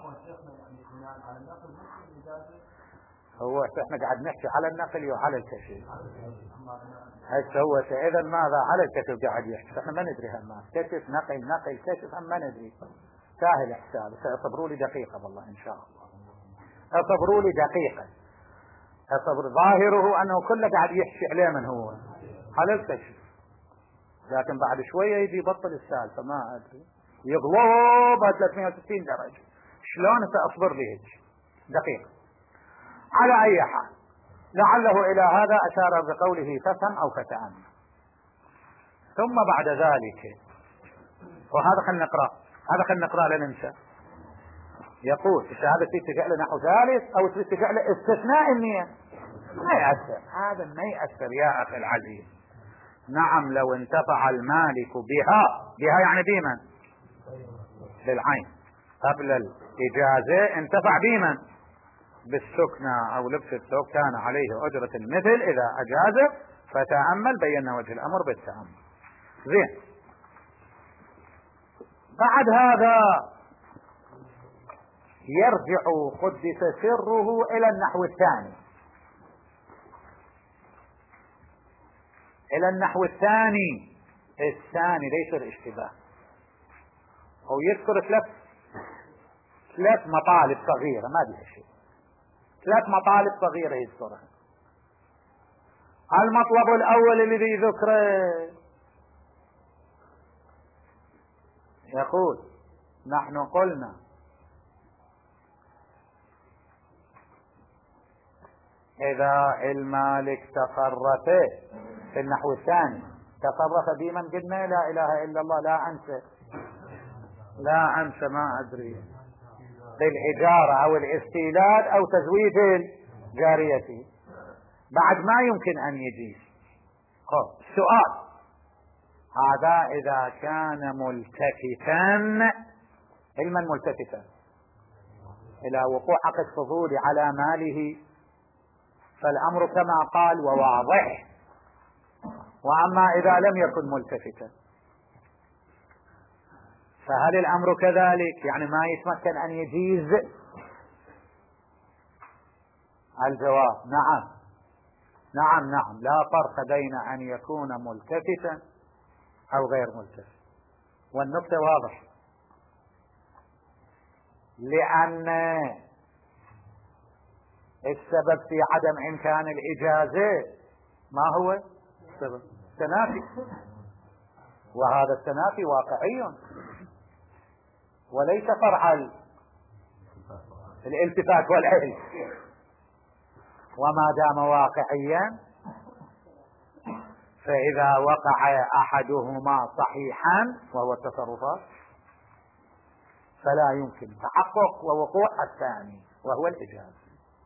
هو احنا قاعد نحكي على النقل وعلى الكشف، هسه هو اذا ماذا على الكشف قاعد يحكي، احنا ما ندري هالناس كشف نقل نقل كشف هم ما ندري. سهل حساب، اصبروا لي دقيقة والله ان شاء الله، اصبروا لي دقيقة. اصبر ظاهره انه كله قاعد يحكي عليه من هو على الكشف، لكن بعد شوية يجي يبطل السالفة ما ادري يغلب ثلاثمئة وستين درجة. شلون ساصبر لي هيك دقيقة؟ على اي حال لعله الى هذا اشار بقوله ففهم او فتأمل. ثم بعد ذلك وهذا خلنا نقرأ هذا خلنا نقرأ لا ننسى. يقول الشهادة ترجع له نحو ثالث او ترجع له استثناء النية ما يأثر، هذا ما يأثر يا اخي العزيز. نعم لو انتفع المالك بها بها يعني بمن؟ بالعين قبل الإجازة انتفع بمن؟ بالسكنى او لبس الثوب كان عليه اجرة المثل اذا اجازه، فتأمل بينا وجه الامر بالتأمل. زين بعد هذا يرجع قدس سره الى النحو الثاني الى النحو الثاني الثاني ليس الاشتباه، او يذكر ثلاث ثلاث مطالب صغيرة ما بها شيء، ثلاث مطالب صغيرة يذكرها. المطلب الأول الذي ذكره يقول نحن قلنا إذا المالك تصرف في النحو الثاني تصرف بمن قلنا لا إله إلا الله لا أنسى لا أنسى ما أدري بالإجارة أو الاستيلاد أو تزويج الجارية بعد ما يمكن أن يجي. السؤال هذا إذا كان ملتفتا علما ملتفتا إلى وقوع حق الفضول على ماله فالأمر كما قال وواضح، وأما إذا لم يكن ملتفتا فهل الأمر كذلك يعني ما يتمكن أن يجيز؟ الجواب نعم نعم نعم لا فرق بين أن يكون ملتفتا أو غير ملتفت، والنقطة واضحة، لأن السبب في عدم إمكان الإجازة ما هو السبب؟ التنافي، وهذا التنافي واقعي وليس فرع الالتفات والعلم. وما دام واقعيا فإذا وقع أحدهما صحيحا وهو التصرفات فلا يمكن تحقق ووقوع الثاني وهو الإجازة.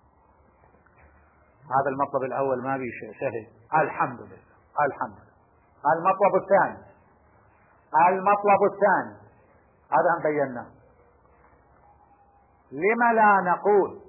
هذا المطلب الأول ما بيه شيء سهل. الحمد لله. الحمد لله. المطلب الثاني المطلب الثاني هذا هم بيناه. لما لا نقول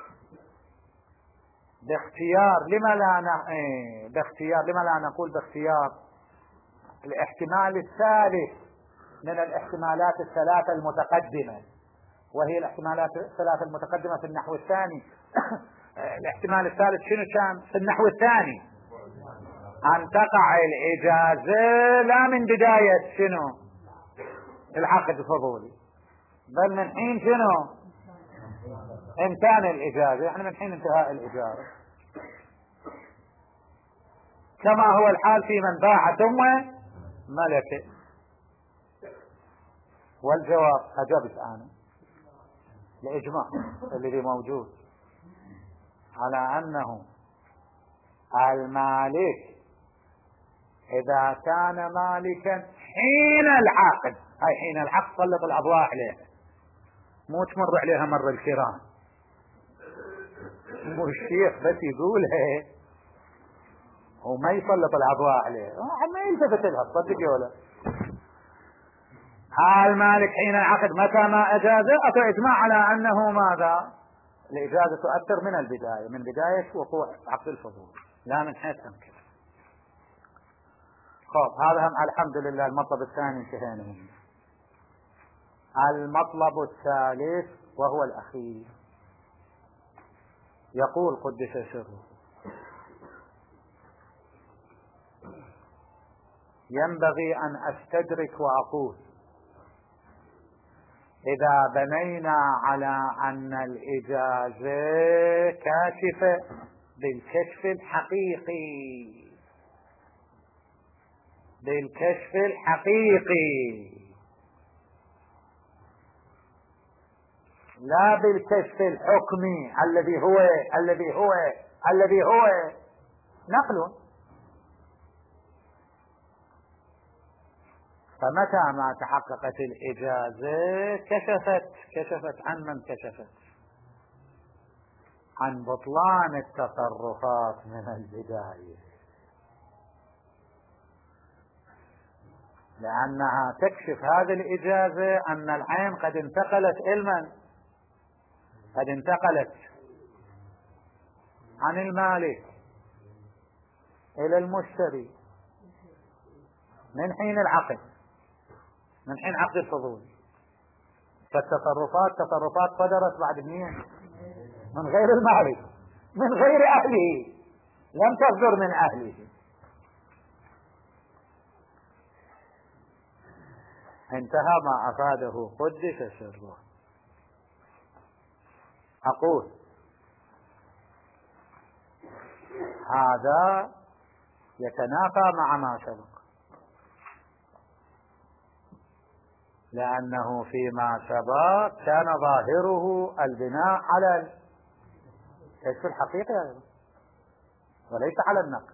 باختيار لما لا ن... إيه... باختيار لما لا نقول باختيار الاحتمال الثالث من الاحتمالات الثلاثة المتقدمة، وهي الاحتمالات الثلاثة المتقدمة في النحو الثاني. الاحتمال الثالث شنو كان في النحو الثاني؟ أن تقع الإجازة لا من بداية شنو العقد الفضولي، بل من حين شنو امتان الإجازة، يعني من حين انتهاء الإجازة، كما هو الحال في من باع ثم ملك. والجواب أجبت أنا لإجماع الذي موجود على أنه المالك إذا كان مالكا حين العقد، أي حين العقد سلط الأضواء عليه، مو تمر عليها مر الكرام، مو الشيخ بس يقولها وما يسلط الأضواء عليه ما يلتفت لها. تصدق ولا المالك حين العقد متى ما أجازه أتى إجماع على أنه ماذا؟ الإجازة تؤثر من البداية، من بداية وقوع عقد الفضول لا من حيث أمكن. خب هذا هم الحمد لله المطلب الثاني انتهينا منه. المطلب الثالث وهو الأخير يقول قدس سره: ينبغي أن أستدرك وأقول إذا بنينا على أن الإجازة كاشفة بالكشف الحقيقي بالكشف الحقيقي لا بالكشف الحكمي الذي هو الذي هو الذي هو نقل، فمتى ما تحققت الإجازة كشفت كشفت عن من كشفت؟ عن بطلان التصرفات من البداية، لأنها تكشف هذه الإجازة أن العين قد انتقلت علما، قد انتقلت عن المالك إلى المشتري من حين العقد، من حين عقد الفضول. فالتصرفات تصرفات صدرت بعد مين؟ من غير المالك، من غير أهله، لم تصدر من أهله. انتهى ما أفاده قدس سره. أقول هذا يتنافى مع ما سبق، لأنه فيما سبق كان ظاهره البناء على الكشف الحقيقي وليس على النقل،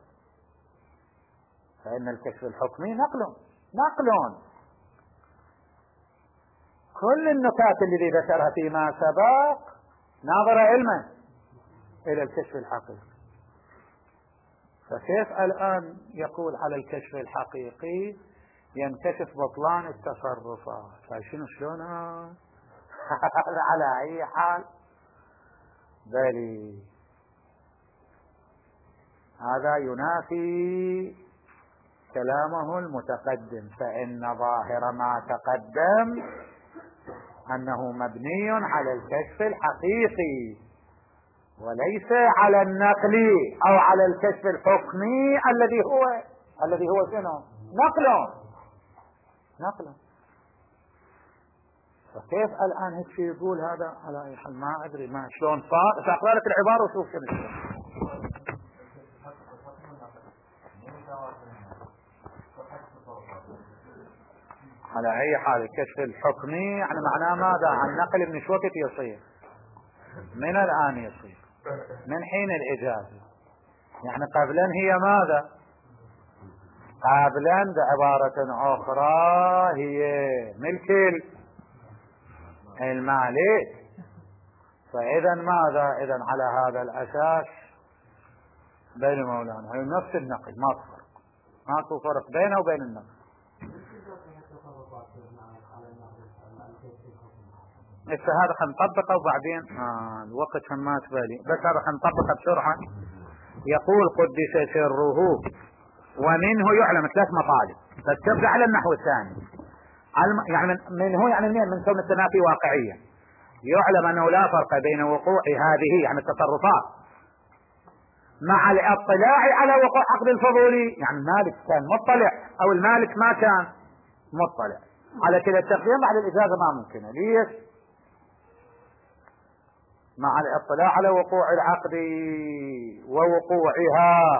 فإن الكشف الحكمي نقل نقل كل النكات الذي ذكرها فيما سبق ناظر علما إلى الكشف الحقيقي. فكيف الآن يقول على الكشف الحقيقي ينكشف بطلان التصرفات؟ فشنو شلونها؟ على أي حال بلي هذا ينافي كلامه المتقدم، فإن ظاهر ما تقدم أنه مبني على الكشف الحقيقي وليس على النقل أو على الكشف الحكمي الذي هو الذي هو شنو؟ نقل نقل. فكيف الآن هيك يقول هذا على أي حال؟ ما أدري ما شلون صار. سأقرأ لك العبارة وشوف شنو. على اي حال الكشف الحكمي يعني معناه ماذا؟ عن نقل من شوكت يصير، من الان يصير، من حين الاجازة. يعني قبلا هي ماذا؟ قبلا بعبارة اخرى هي ملك المالك. فاذا ماذا؟ اذا على هذا الاساس بين مولانا هي نفس النقل، ما فرق، ماكو فرق بينه وبين النقل. هسه هذا حنطبقه وبعدين آه الوقت ما تبالي، بس هذا حنطبقه بسرعة. يقول قدس سره ومنه يعلم ثلاث مطالب، بس تبدأ على النحو الثاني. يعني من منه يعني منين؟ من كون التنافي واقعية. يعلم أنه لا فرق بين وقوع هذه يعني التصرفات مع الاطلاع على وقوع عقد الفضولي. يعني المالك كان مطلع أو المالك ما كان مطلع، على كلا التقديم بعد الإجازة ما ممكنة. ليش؟ مع الاطلاع على وقوع العقد ووقوعها،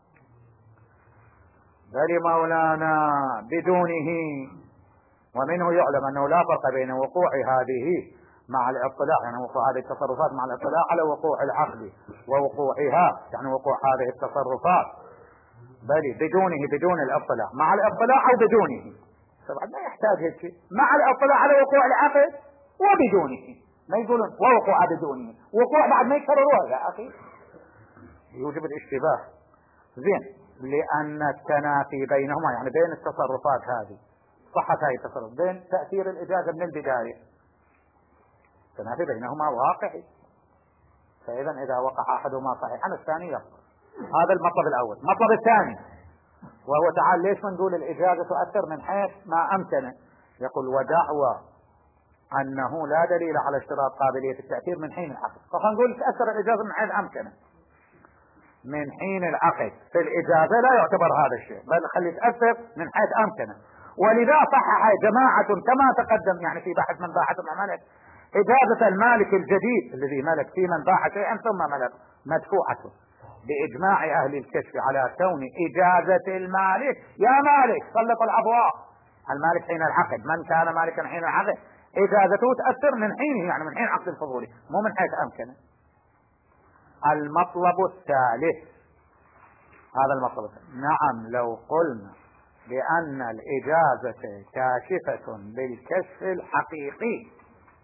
بل مولانا بدونه. ومنه يعلم أنه لا فرق بين وقوع هذه مع الاطلاع يعني وقوع هذه التصرفات مع الاطلاع على وقوع العقد ووقوعها يعني وقوع هذه التصرفات، بل بدونه بدون الاطلاع، مع الاطلاع او بدونه. طبعا ما يحتاج هيك، مع الاطلاع على وقوع العقد وبدونه، ما يقولون ووقوع بدونه، وقوع بعد ما يكرروها يا اخي، يوجب الاشتباه. زين، لان التنافي بينهما يعني بين التصرفات هذه صحة هذه التصرف بين تأثير الإجازة من البداية، التنافي بينهما واقعي. فإذا إذا وقع أحدهما صحيحا الثاني يبطل. هذا المطلب الأول. المطلب الثاني وهو تعال ليش نقول الإجازة تؤثر من حيث ما أمكن. يقول ودعوى أنه لا دليل على اشتراط قابلية التأثير من حين العقد. فنقول تأثر الإجازة من حيث أمكن، من حين العقد في الإجازة لا يعتبر هذا الشيء، بل خلي تأثر من حيث أمكن. ولذا صحح جماعة كما تقدم يعني في بحث من باحث مع ملك إجازة المالك الجديد الذي ملك في من باح شيئا ثم ملك مدفوعته بإجماع أهل الكشف على كون إجازة المالك يا مالك سلط الأبواب. المالك حين العقد، من كان مالكا حين العقد إجازته تأثر من حينه يعني من حين عقد الفضولي، مو من حيث أمكنه. المطلب الثالث هذا المطلب الثالث. نعم لو قلنا بأن الإجازة كاشفة بالكشف الحقيقي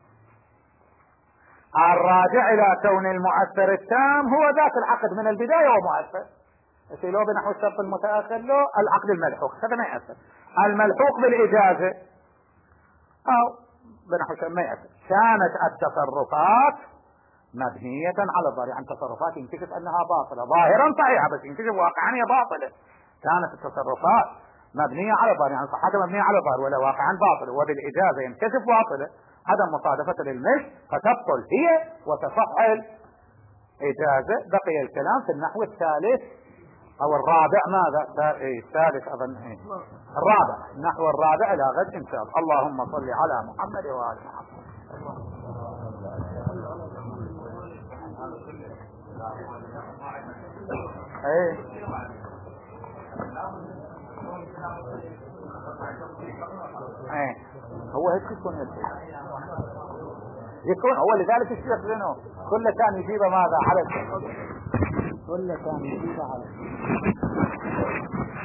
الراجع إلى كون المؤثر التام هو ذات العقد من البداية ومؤثر، لو بنحو الشرط المتأخر له العقد الملحوق هذا ما يأثر. الملحوق بالإجازة أو بنحو الشرط ما يأثر. كانت التصرفات مبنية على الظاهر، يعني تصرفات ينكشف أنها باطلة ظاهرا صحيحة بس ينكشف واقعا هي باطلة. كانت التصرفات مبنية على الظاهر يعني صحتها مبنية على الظاهر ولا واقعا باطلة، وبالإجازة ينكشف باطلة عدم مصادفة للمش فتبطل هي وتصح الإجازة. بقي الكلام في النحو الثالث أو الرابع. ماذا؟ الثالث أظن إيه؟ الرابع. النحو الرابع إلى غد إن شاء الله. اللهم صل على محمد وآل محمد. ايه ايه هو هيك يكون يكون هو لذلك الشيخ لانه كل كان يجيب ماذا على كل كان يجيب على